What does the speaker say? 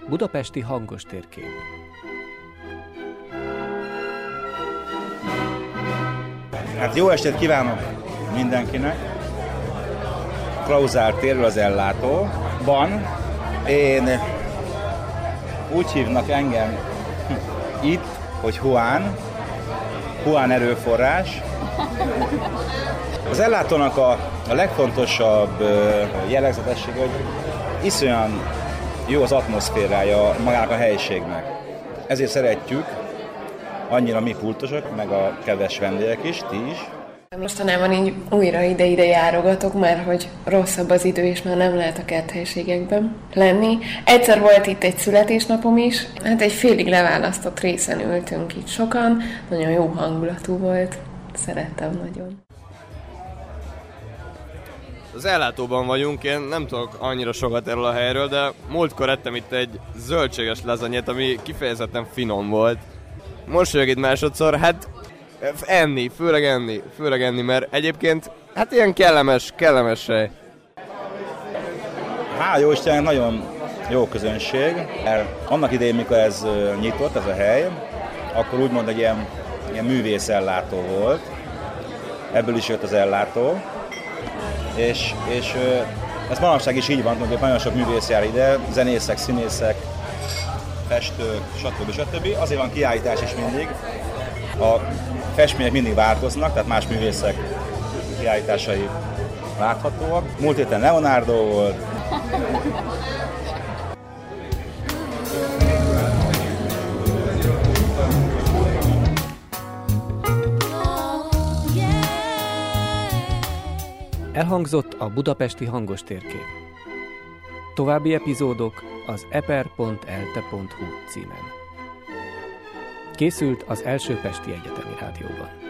Budapesti hangos térkép. Hát jó estét kívánok mindenkinek! Klauzál térről az ellátóban. Én úgy hívnak engem itt, hogy Juan erőforrás. Az ellátónak a legfontosabb jellegzetessége, hogy iszonyan jó az atmoszférája magának a helyiségnek. Ezért szeretjük annyira mi pultosok, meg a kedves vendégek is, ti is. Mostanában így újra ide-ide járogatok, mert hogy rosszabb az idő, és már nem lehet a kerthelyiségekben lenni. Egyszer volt itt egy születésnapom is, hát egy félig leválasztott részen ültünk itt sokan, nagyon jó hangulatú volt, szerettem nagyon. Az ellátóban vagyunk, én nem tudok annyira sokat erről a helyről, de múltkor ettem itt egy zöldséges lazanyét, ami kifejezetten finom volt. Most vagyok itt másodszor, hát főleg enni, mert egyébként hát ilyen kellemes hely. Hál' jó Istennek, nagyon jó közönség. Annak idején, mikor ez nyitott, ez a hely, akkor úgymond egy ilyen művészellátó volt. Ebből is jött az ellátó. És ez manapság is így van, hogy nagyon sok művész jár ide, zenészek, színészek, festők, stb. Azért van kiállítás is mindig. A festmények mindig változnak, tehát más művészek kiállításai láthatóak. Múlt héten Leonardo volt. Elhangzott a budapesti hangos térkép. További epizódok az eper.elte.hu címen. Készült az Első Pesti Egyetemi Rádióban.